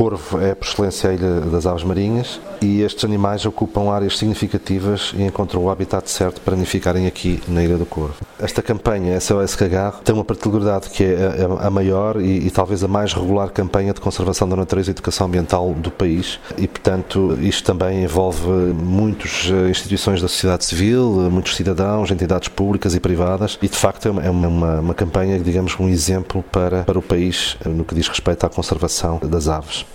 Corvo é, por excelência, a ilha das aves marinhas e estes animais ocupam áreas significativas e encontram o habitat certo para nidificarem aqui na Ilha do Corvo. Esta campanha SOS Cagarro tem uma particularidade que é a maior e talvez a mais regular campanha de conservação da natureza e educação ambiental do país e, portanto, isto também envolve muitas instituições da sociedade civil, muitos cidadãos, entidades públicas e privadas e, de facto, é uma campanha, digamos, um exemplo para o país no que diz respeito à conservação das aves.